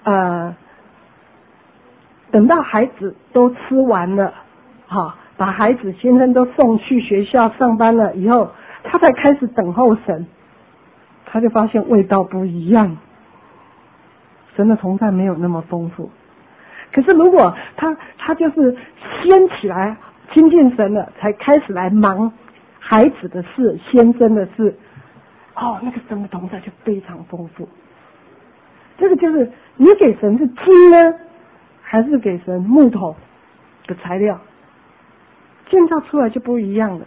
等到孩子都吃完了，把孩子先生都送去学校上班了以后，他才开始等候神，他就发现味道不一样，神的同在没有那么丰富。可是如果他就是先起来亲近神了，才开始来忙孩子的事、先生的事，那个神的同在就非常丰富。这个就是你给神是金呢，还是给神木头的材料，建造出来就不一样了。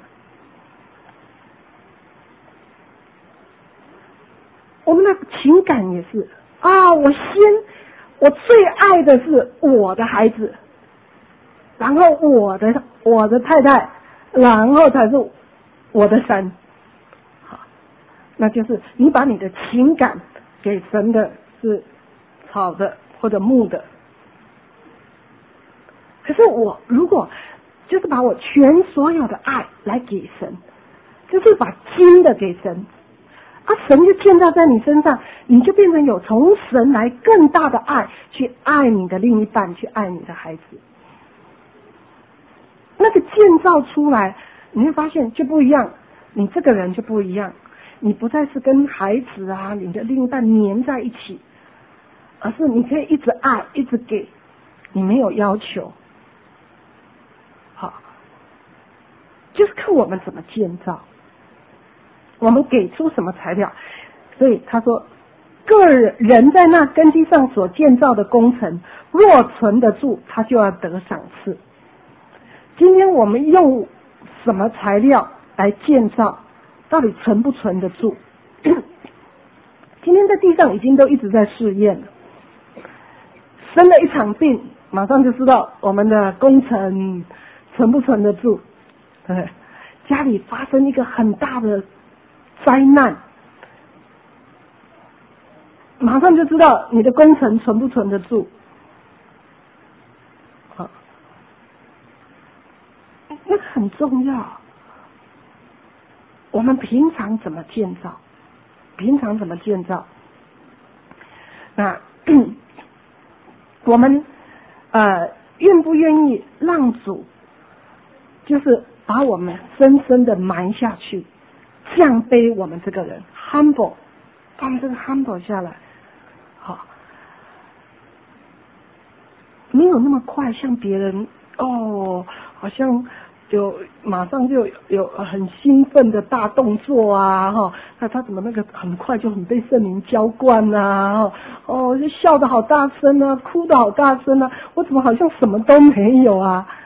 我们的情感也是我最爱的是我的孩子，然后我的太太，然后才是我的神。好，那就是你把你的情感给神的是草的或者木的。可是我如果就是把我全所有的爱来给神，就是把金的给神，神就建造在你身上，你就变成有从神来更大的爱去爱你的另一半，去爱你的孩子。那个建造出来，你会发现就不一样，你这个人就不一样，你不再是跟孩子你的另一半黏在一起，而是你可以一直爱，一直给，你没有要求。好，就是看我们怎么建造，我们给出什么材料。所以他说，个人在那根基上所建造的工程，若存得住，他就要得赏赐。今天我们用什么材料来建造，到底存不存得住？今天在地上已经都一直在试验了，生了一场病，马上就知道我们的工程存不存得住。对，家里发生一个很大的灾难，马上就知道你的工程存不存得住。好，那很重要。我们平常怎么建造？那我们愿不愿意让主就是把我们深深的埋下去，降卑我们这个人 humble， 把我们这个 humble 下来。好，没有那么快像别人好像马上就有很兴奋的大动作那他怎么那个很快就很被圣灵浇灌就笑得好大声哭得好大声我怎么好像什么都没有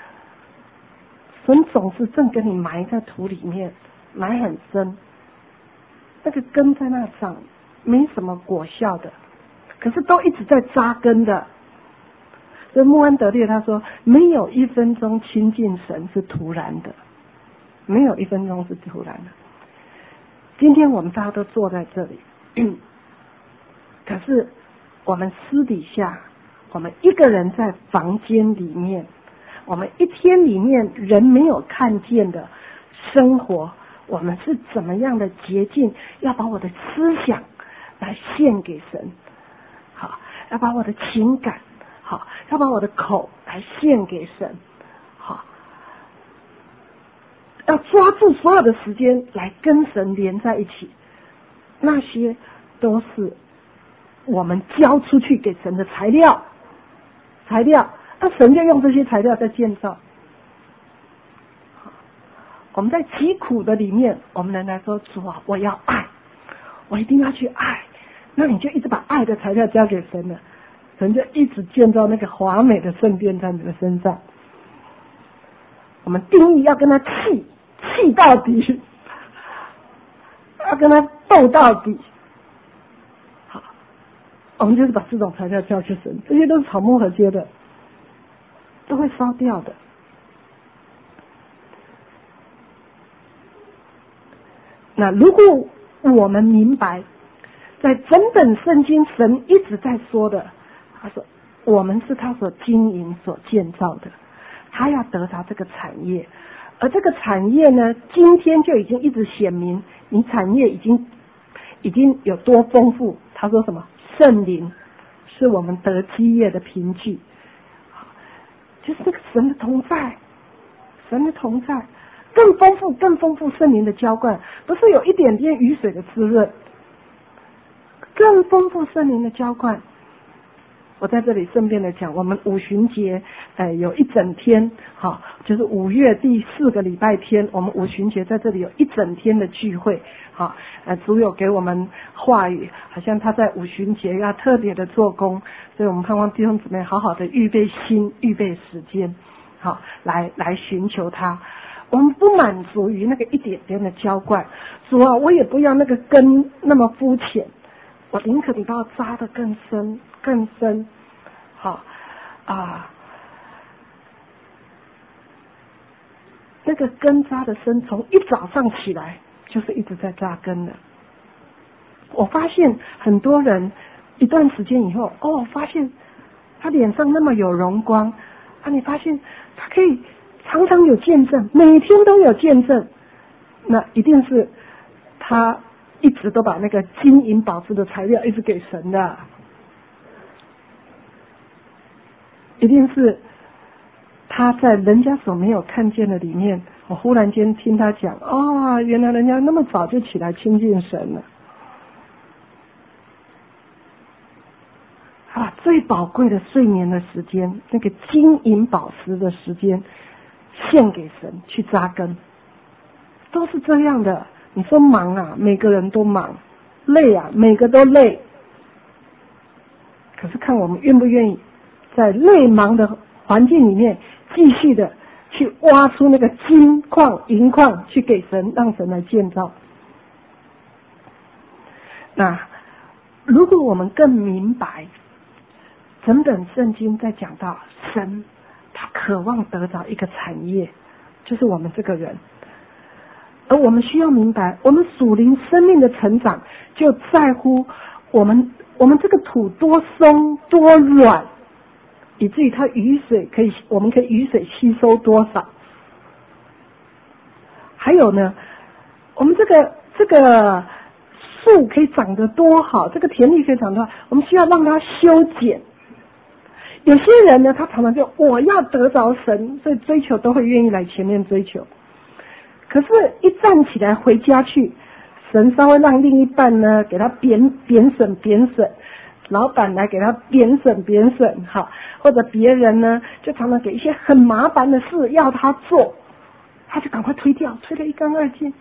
神总是正跟你埋在土里面，埋很深，那个根在那长，没什么果效的，可是都一直在扎根的。所以穆安德烈他说，没有一分钟亲近神是突然的，没有一分钟是突然的。今天我们大家都坐在这里，可是我们私底下，我们一个人在房间里面，我们一天里面人没有看见的生活，我们是怎么样的洁净，要把我的思想来献给神，好，要把我的情感好，要把我的口来献给神，好，要抓住所有的时间来跟神连在一起，那些都是我们交出去给神的材料，那神就用这些材料在建造。我们在疾苦的里面，我们仍然说，主啊，我要爱，我一定要去爱，那你就一直把爱的材料交给神了，神就一直建造那个华美的圣殿在你的身上。我们定义要跟他气到底，要跟他斗到底。好，我们就是把这种材料交给神，这些都是草木合接的，都会烧掉的。那如果我们明白，在整本圣经神一直在说的，他说我们是他所经营所建造的，他要得到这个产业，而这个产业呢，今天就已经一直显明，你产业已经有多丰富。他说什么？圣灵是我们得基业的凭据。就是这个神的同在，神的同在更丰富圣灵的浇灌，不是有一点点雨水的滋润，更丰富圣灵的浇灌。我在这里顺便的讲，我们五旬节有一整天，好，就是5月第4个礼拜天，我们五旬节在这里有一整天的聚会，好，主有给我们话语，好像他在五旬节要特别的做工，所以我们盼望弟兄姊妹好好的预备心，预备时间，好，来寻求他。我们不满足于那个一点点的浇灌，主啊，我也不要那个根那么肤浅，我宁可你把我扎得更深更深，好那个根扎的深，从一早上起来就是一直在扎根的。我发现很多人一段时间以后，发现他脸上那么有荣光啊，你发现他可以常常有见证，每天都有见证，那一定是他一直都把那个金银宝石的材料一直给神的，一定是他在人家所没有看见的里面，我忽然间听他讲，原来人家那么早就起来亲近神了，最宝贵的睡眠的时间，那个金银宝石的时间献给神去扎根，都是这样的。你说忙啊，每个人都忙，累啊，每个都累，可是看我们愿不愿意在累忙的环境里面继续的去挖出那个金矿银矿去给神，让神来建造。那如果我们更明白整本圣经在讲到神他渴望得着一个产业，就是我们这个人，而我们需要明白我们属灵生命的成长就在乎我们这个土多松多软，以至于它我们可以雨水吸收多少。还有呢，我们这个树可以长得多好，这个田地可以长得多好，我们需要让它修剪。有些人呢，他常常就我要得着神，所以追求都会愿意来前面追求，可是一站起来回家去，神稍微让另一半呢给他贬审，老板来给他贬审，好，或者别人呢就常常给一些很麻烦的事要他做，他就赶快推掉，推得一干二净，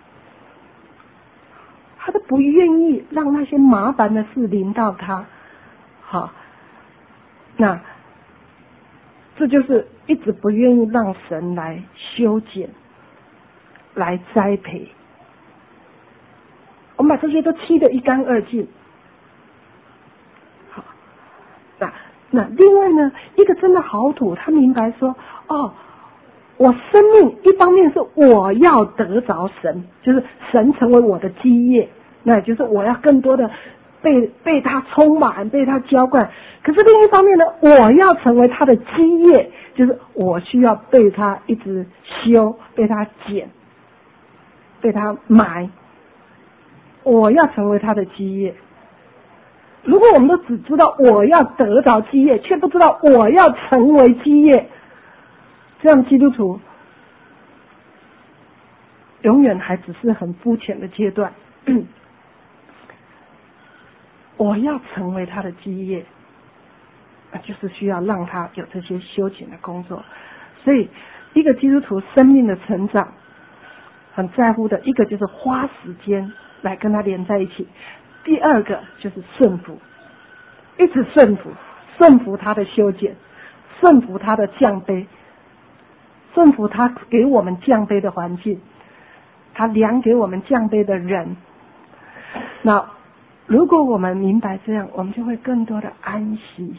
他都不愿意让那些麻烦的事临到他。好，那这就是一直不愿意让神来修剪来栽培，我们把这些都踢得一干二净。好，那另外呢，一个真的好土，他明白说，我生命一方面是我要得着神，就是神成为我的基业，那也就是我要更多的被他充满，被他浇灌。可是另一方面呢，我要成为他的基业，就是我需要被他一直修，被他剪，被他埋，我要成为他的基业。如果我们都只知道我要得着基业，却不知道我要成为基业，这样基督徒永远还只是很肤浅的阶段。我要成为他的基业，那就是需要让他有这些修剪的工作。所以一个基督徒生命的成长很在乎的一个就是花时间来跟他连在一起，第二个就是顺服，一直顺服他的修剪，顺服他的降杯，顺服他给我们降杯的环境，他量给我们降杯的人。那如果我们明白这样，我们就会更多的安息，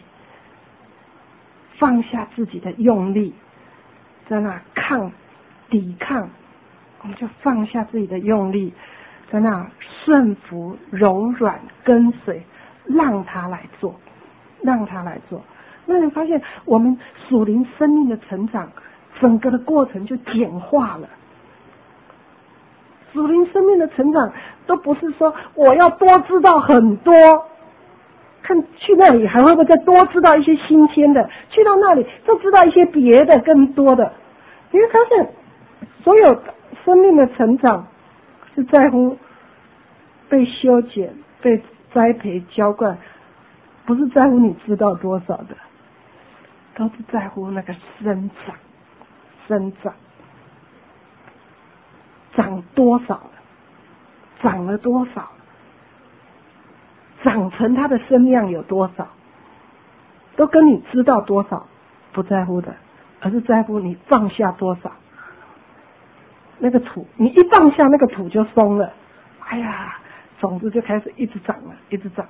放下自己的用力，在那抵抗，我们就放下自己的用力，在那顺服柔软跟随，让他来做。那你发现我们属灵生命的成长整个的过程就简化了。属灵生命的成长都不是说我要多知道很多， 看去那里还会不会再多知道一些新鲜的，去到那里就知道一些别的更多的。你会发现所有生命的成长是在乎被修剪、被栽培、浇灌，不是在乎你知道多少的，都是在乎那个生长长多少了，长了多少，长成它的身量有多少，都跟你知道多少不在乎的，而是在乎你放下多少。那个土，你一放下，那个土就松了，哎呀，种子就开始一直长了，一直长。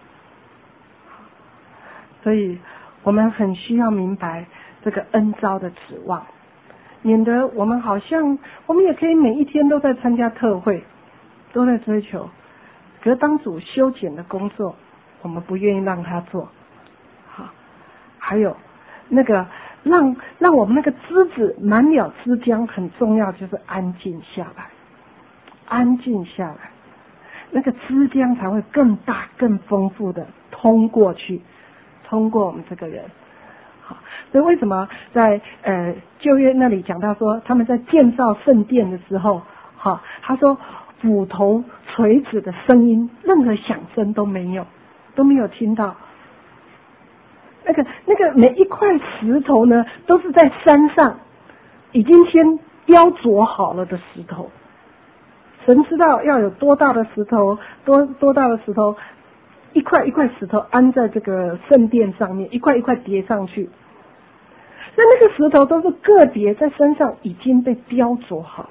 所以我们很需要明白这个恩召的指望，免得我们好像我们也可以每一天都在参加特会，都在追求，可是当主修剪的工作我们不愿意让他做。好，还有那个让我们那个枝子满了枝浆，很重要，就是安静下来，安静下来，那个枝浆才会更大更丰富的通过去，通过我们这个人。好，所以为什么在旧约那里讲到说，他们在建造圣殿的时候，好，他说斧头锤子的声音，任何响声都没有听到。那个每一块石头呢，都是在山上已经先雕琢好了的石头。神知道要有多大的石头，多大的石头，一块一块石头安在这个圣殿上面，一块一块叠上去。那个石头都是个别在山上已经被雕琢好。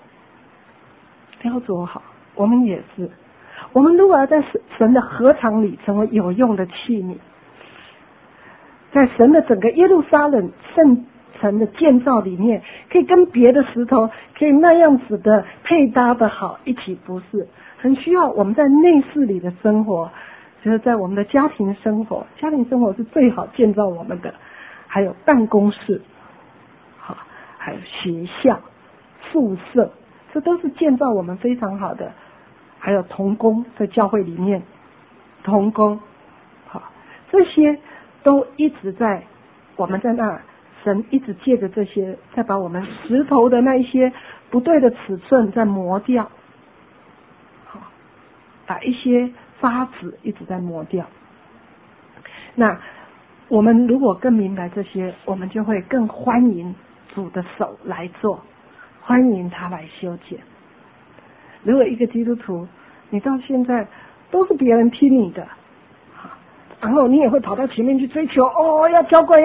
我们也是，我们如果要在神的禾场里成为有用的器皿，在神的整个耶路撒冷圣城的建造里面，可以跟别的石头可以那样子的配搭的好一起，不是很需要我们在内室里的生活，就是在我们的家庭生活是最好建造我们的，还有办公室，好，还有学校、宿舍，这都是建造我们非常好的。还有同工，在教会里面同工，好，这些都一直在我们在那，神一直借着这些再把我们石头的那一些不对的尺寸再磨掉，好，把一些渣子一直在磨掉。那我们如果更明白这些，我们就会更欢迎主的手来做，欢迎他来修剪。如果一个基督徒你到现在都是别人听你的，然后你也会跑到前面去追求，要浇灌，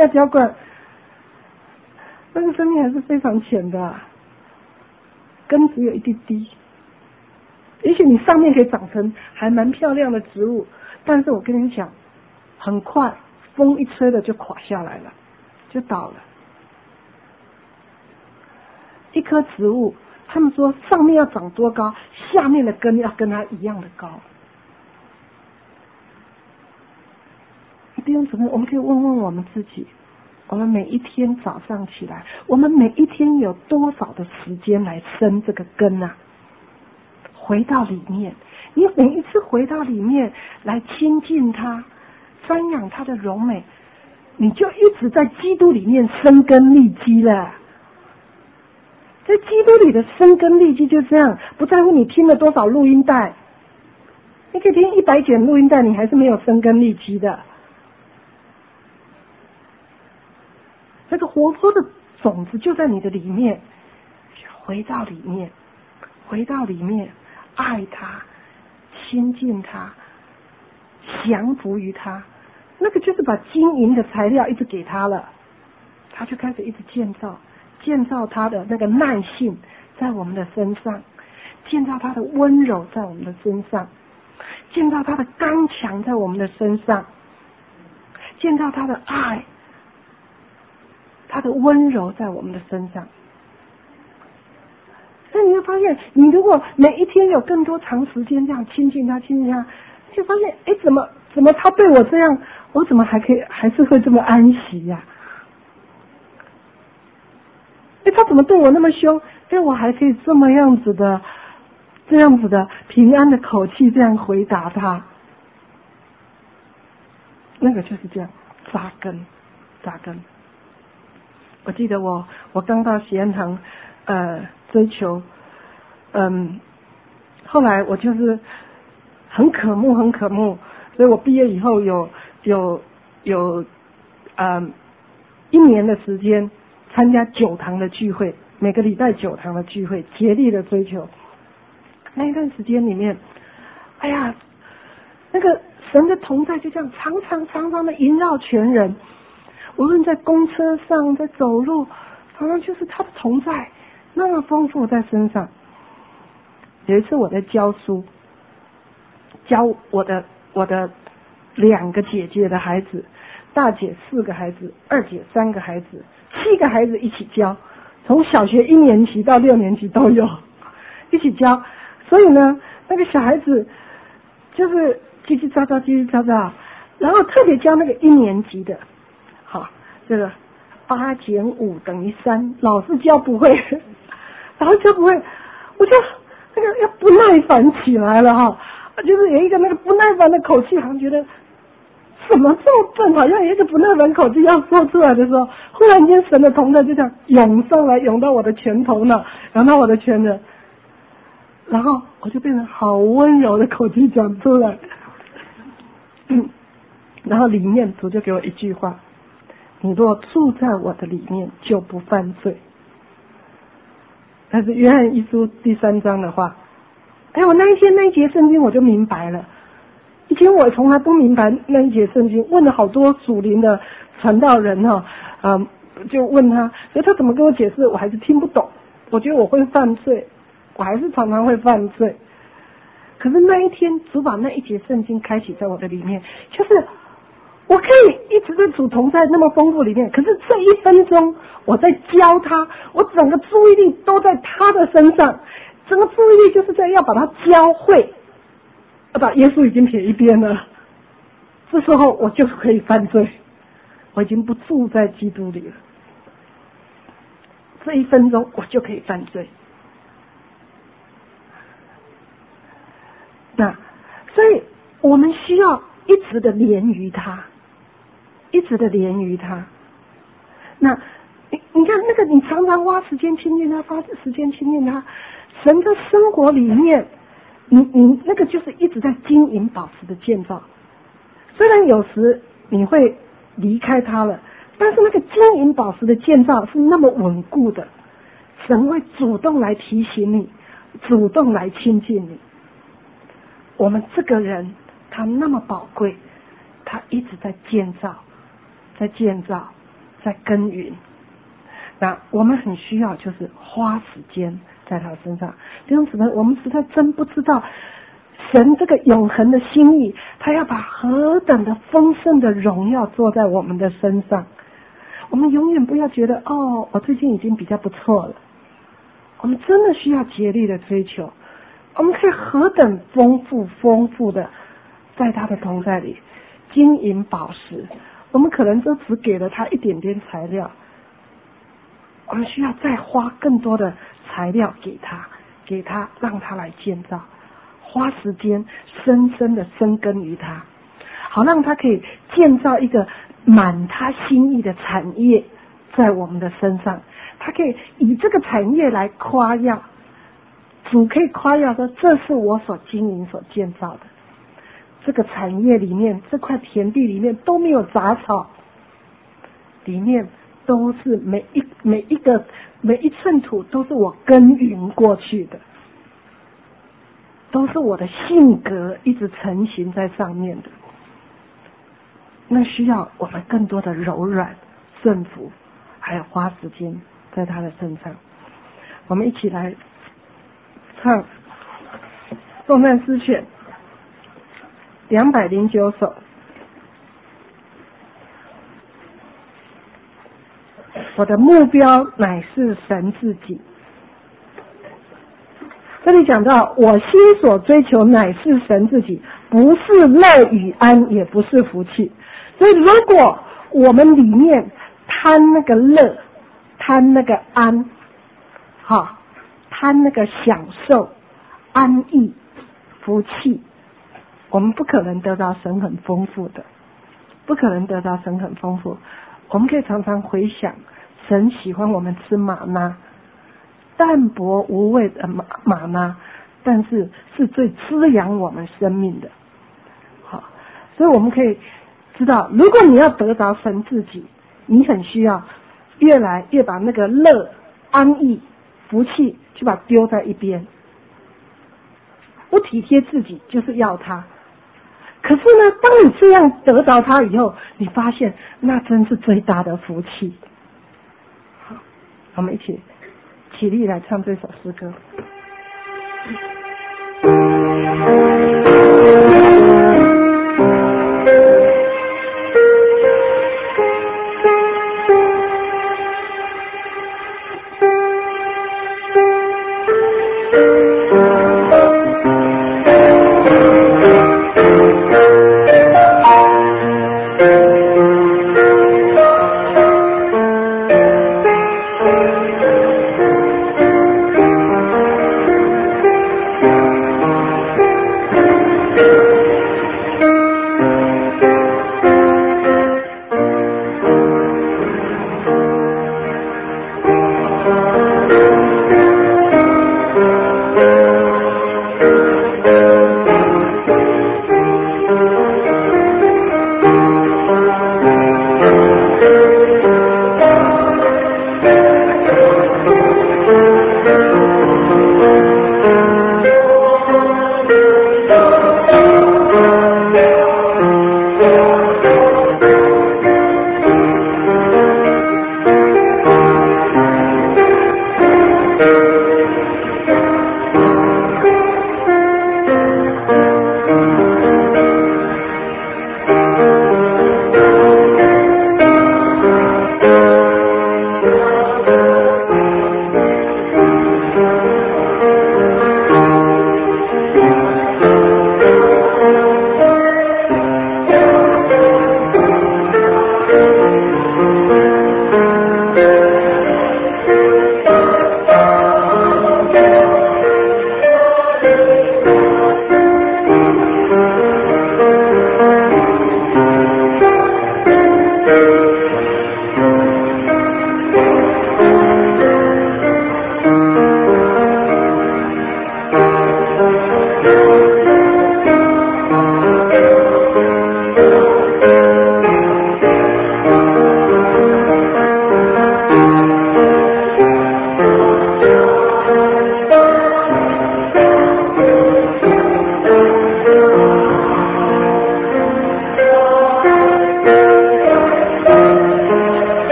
那个生命还是非常浅的，根只有一滴滴。也许你上面可以长成还蛮漂亮的植物，但是我跟你讲，很快风一吹了就垮下来了，就倒了。一棵植物，他们说上面要长多高，下面的根要跟它一样的高。弟兄姊妹，我们可以问问我们自己，我们每一天早上起来，我们每一天有多少的时间来生这个根啊？回到里面，你每一次回到里面来亲近他，瞻仰他的荣美，你就一直在基督里面生根立基了。在基督里的生根立基就这样，不在乎你听了多少录音带，你可以听100卷录音带，你还是没有生根立基的。这个活泼的种子就在你的里面，回到里面，爱他，亲近他，降服于他，那个就是把经营的材料一直给他了，他就开始一直建造他的那个耐性在我们的身上，建造他的温柔在我们的身上，建造他的刚强在我们的身上，建造他的爱，他的温柔在我们的身上。那你会发现，你如果每一天有更多长时间这样亲近他，你就发现，怎么他对我这样，我怎么还是会这么安息呀？他怎么对我那么凶？我还可以这样子的平安的口气这样回答他。 那个就是这样扎根。我记得我刚到喜安堂追求，后来我就是很渴慕，所以我毕业以后有1年的时间参加9堂的聚会，每个礼拜9堂的聚会，竭力的追求。那一段时间里面，哎呀，那个神的同在就这样常常的萦绕全人，无论在公车上，在走路，常常就是他的同在那么丰富在身上。有一次我在教书，教我的2个姐姐的孩子，大姐4个孩子，二姐3个孩子，7个孩子一起教，从小学1年级到6年级都有一起教。所以呢，那个小孩子就是叽叽喳喳，然后特别教那个1年级的，好，这个8减5等于3，老是教不会，我就那个要不耐烦起来了哈，就是有一个那个不耐烦的口气，好像觉得怎么这么笨，好像有一个不耐烦口气要说出来的时候，忽然间神的同在就这样涌上来，涌到我的拳头呢，涌到我的拳头，然后我就变成好温柔的口气讲出来，然后里面主就给我一句话：你若住在我的里面，就不犯罪。那是约翰一书第3章的话。我那一节圣经我就明白了。以前我从来不明白那一节圣经，问了好多属灵的传道人就问他，所以他怎么跟我解释，我还是听不懂。我觉得我会犯罪，我还是常常会犯罪。可是那一天主把那一节圣经开启在我的里面，就是我可以一直在主同在那么丰富里面，可是这1分钟我在教他，我整个注意力都在他的身上，整个注意力就是在要把他教会，要把耶稣已经撇一边了。这时候我就可以犯罪，我已经不住在基督里了。这1分钟我就可以犯罪。那所以我们需要一直的连于他，一直的连于他。那你看那个，你常常花时间亲近他，神的生活里面，你那个就是一直在金银宝石的建造。虽然有时你会离开他了，但是那个金银宝石的建造是那么稳固的，神会主动来提醒你，主动来亲近你。我们这个人他那么宝贵，他一直在建造，在耕耘。那我们很需要就是花时间在他身上。弟兄姊妹，我们实在真不知道神这个永恒的心意，他要把何等的丰盛的荣耀做在我们的身上。我们永远不要觉得我最近已经比较不错了，我们真的需要竭力的追求。我们可以何等丰富的在他的同在里，金银宝石，我们可能都只给了他一点点材料，我们需要再花更多的材料给他，让他来建造，花时间深深的深耕于他，好让他可以建造一个满他心意的产业在我们的身上。他可以以这个产业来夸耀，主可以夸耀说，这是我所经营所建造的，这个产业里面，这块田地里面都没有杂草，里面都是每一寸土都是我耕耘过去的，都是我的性格一直成型在上面的。那需要我们更多的柔软顺服，还有花时间在他的身上。我们一起来唱颂赞诗选209首。我的目标乃是神自己。这里讲到，我心所追求乃是神自己，不是乐与安，也不是福气。所以如果我们里面贪那个乐，贪那个安，贪那个享受、安逸、福气，我们不可能得到神很丰富的。 不可能得到神很丰富。我们可以常常回想，神喜欢我们吃玛纳，淡薄无味的玛纳，但是是最滋养我们生命的。好，所以我们可以知道，如果你要得着神自己，你很需要越来越把那个乐、安逸、福气去把它丢在一边。不体贴自己就是要他，可是呢，当你这样得着他以后，你发现那真是最大的福气。好，我们一起起立来唱这首诗歌。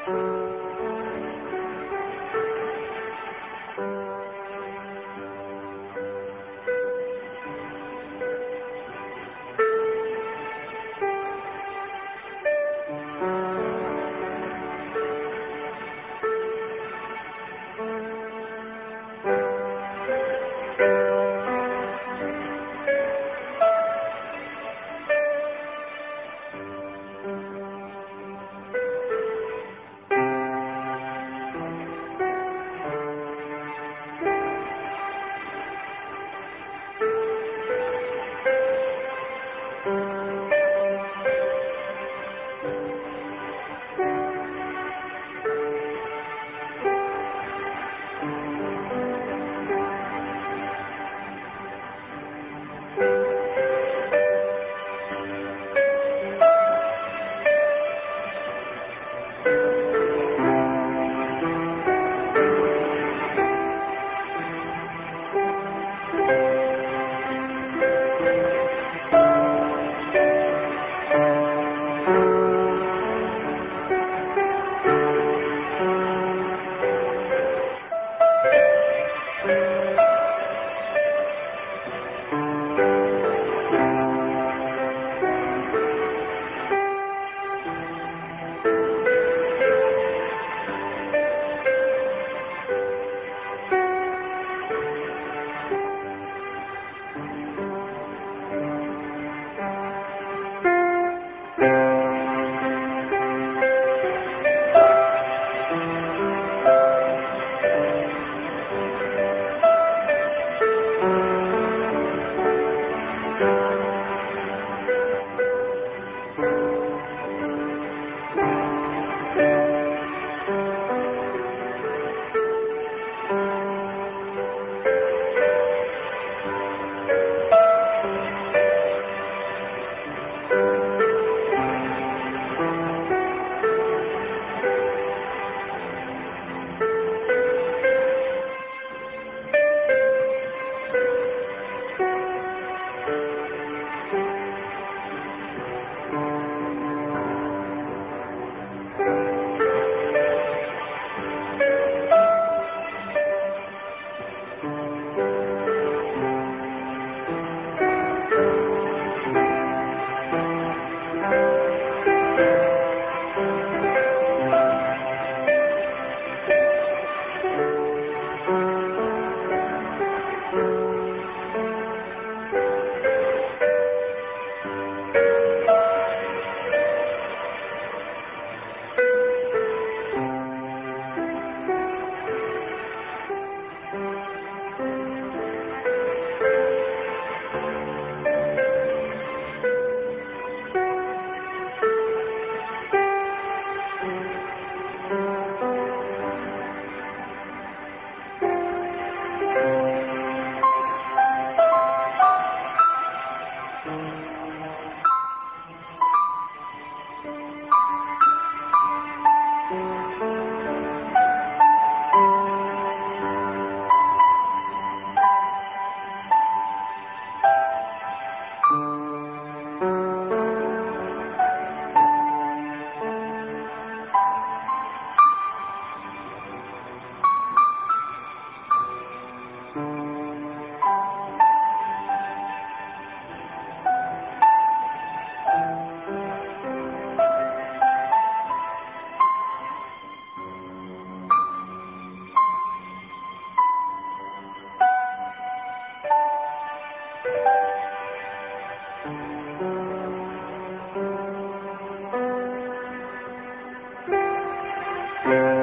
嗯。